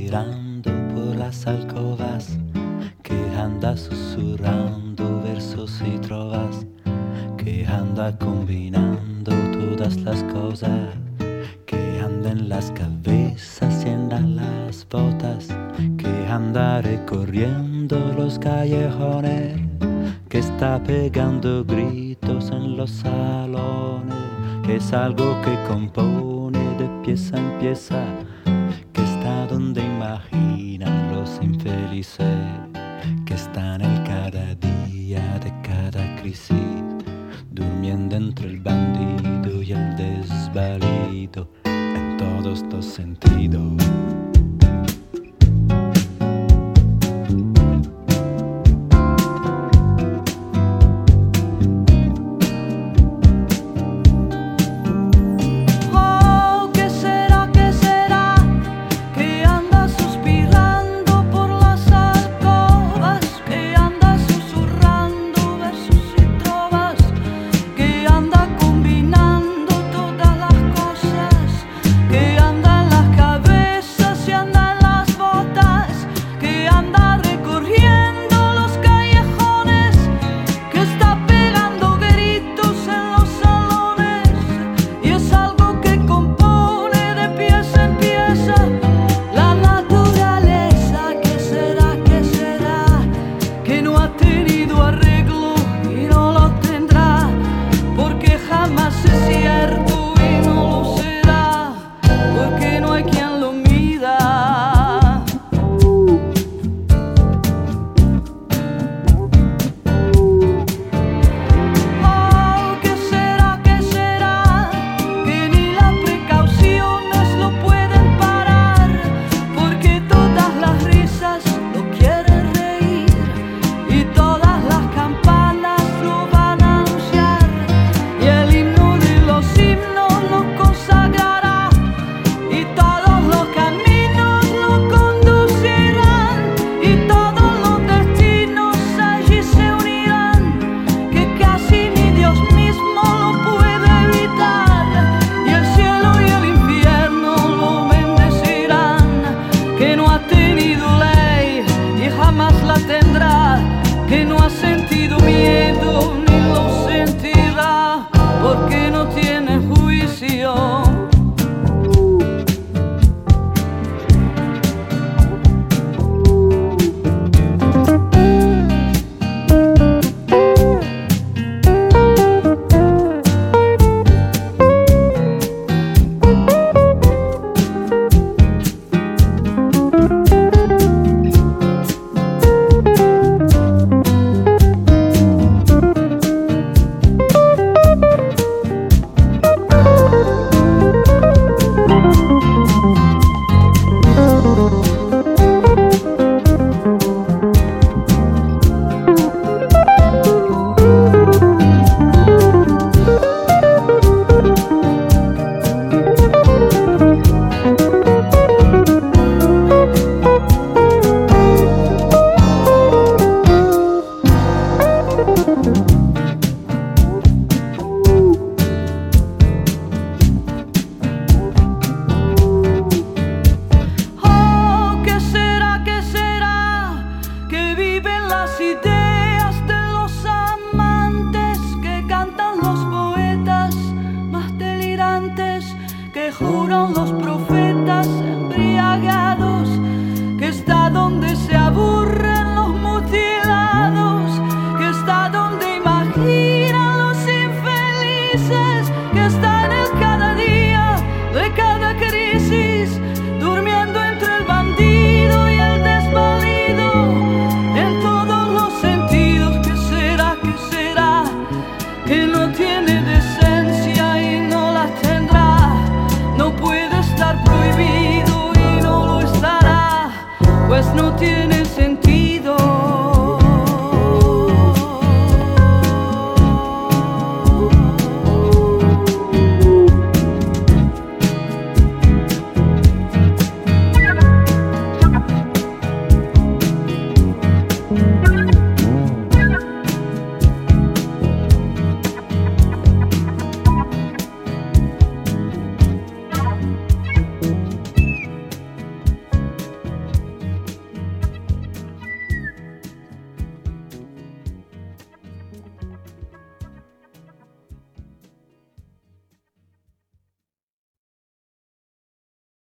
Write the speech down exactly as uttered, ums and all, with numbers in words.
suspirando por las alcovas, que anda susurrando versos y trovas, que anda combinando todas las cosas, que anda en las cabezas y en las botas, que anda recorriendo los callejones, que está pegando gritos en los salones, que es algo que compone de pieza en pieza, que está donde imaginan los infelices, que está en el cada día de cada crisis, durmiendo entre el bandido y el desvalido, en todos los sentidos. Juran los profetas embriagados que está donde se aburren los mutilados, que está donde imaginan los infelices, que está en el cada día de cada crisis, durmiendo entre el bandido y el desvalido, en todos los sentidos. ¿Qué será, qué será? Que no tiene decencia y no la tendrá. No puede estar prohibido y no lo estará, pues no tiene sentido.